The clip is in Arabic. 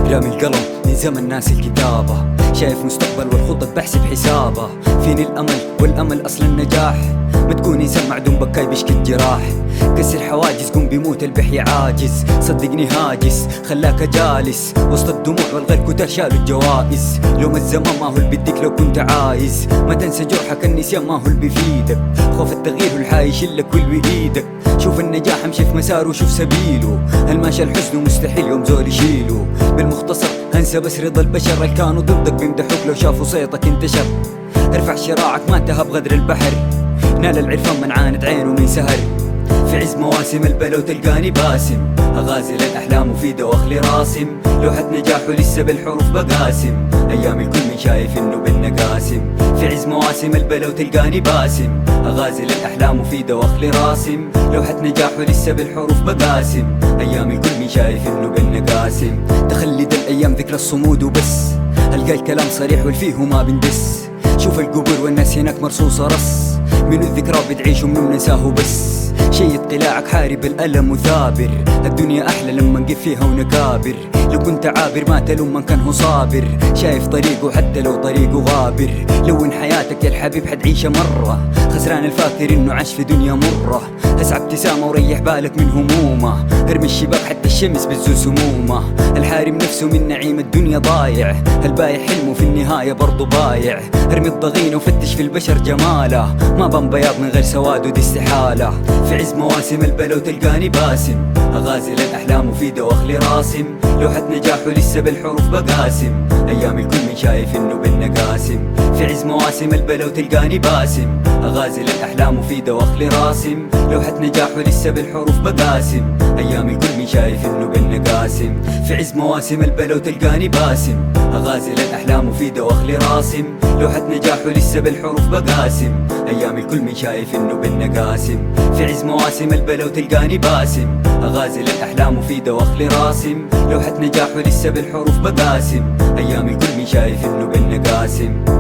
رامي القلم من زمن ناس الكتابة، شايف مستقبل والخطط بحسب حسابه. فيني الأمل والأمل أصل النجاح، ما تكون إنسان معدوم بكاي بيشكي الجراح. كسر حواجز قوم بيموت البحي عاجز، صدقني هاجس خلاك جالس وسط الدموع والغير كتر شالوا الجوائز. لوم الزمان ما هو اللي بديك لو كنت عايز، ما تنسى جرحك النسيان ما هو اللي بيفيدك. خوف التغيير هو الحي يشلك واللي بإيدك. شوف النجاح امشي في مساره وشوف سبيله، الماشي الحزن مستحيل يوم زول يشيله. بالمختصر هنسى بس رضا البشر اللي كانوا ضدك بيمدحوك لو شافوا صيتك انتشر. ارفع شراعك ما انتهى بغدر البحر، نال العرفان من عاند عينه من سهر. في عز مواسم البلا وتلقاني باسم، اغازل الاحلام مفيده واخلي راسم. لوحة نجاحه لسه بالحروف بقاسم، ايام الكل من شايف انه بالنقاسم. في عز مواسم البلا وتلقاني باسم، اغازل الاحلام مفيده واخلي راسم. لوحة نجاحه لسه بالحروف بقاسم، ايام الكل من شايف انه بالنقاسم. تخلد الايام ذكرى الصمود وبس، القى الكلام صريح والفيه ما بندس. شوف القبور والناس هناك مرصوصه رص، من الذكرى بتعيش ومنو ننساه بس. شيد قلاعك حارب الألم وثابر، الدنيا أحلى لما نقف فيها ونكابر. لو كنت عابر ما تلوم من كان هو صابر، شايف طريقه حتى لو طريقه غابر. لون حياتك يا الحبيب حتعيشها مرة، خسران الفاكر انه عاش في دنيا مرة. اسعى ابتسامة وريح بالك من همومه، ارمي الشباك حتى الشمس بتزول سمومه. الحارم نفسه من نعيم الدنيا ضايع، البايع حلمه في النهاية برضو بايع. ارمي الضغينة وفتش في البشر جماله، ما بان بياض من غير سواد ودي استحالة. في عز مواسم البلا وتلقاني باسم، اغازل الاحلام مفيده واخلي راسم. لوحة نجاحه لسه بالحروف بقاسم، ايام الكل من شايف انه بالنقاسم. في عز مواسم البلا وتلقاني باسم، اغازل الاحلام مفيده واخلي راسم. لوحة نجاحه لسه بالحروف بقاسم، ايام الكل من شايف انه بالنقاسم. في عز مواسم البلا وتلقاني باسم، اغازل الاحلام مفيده واخلي راسم. لوحة نجاحه لسه بالحروف بقاسم، ايام الكل من شايف انه بالنقاسم. في عز مواسم البلا وتلقاني باسم، اغازل الاحلام مفيده واخلي راسم. لوحة نجاحه لسه بالحروف بقاسم، ايام الكل من شايف انه بالنقاسم.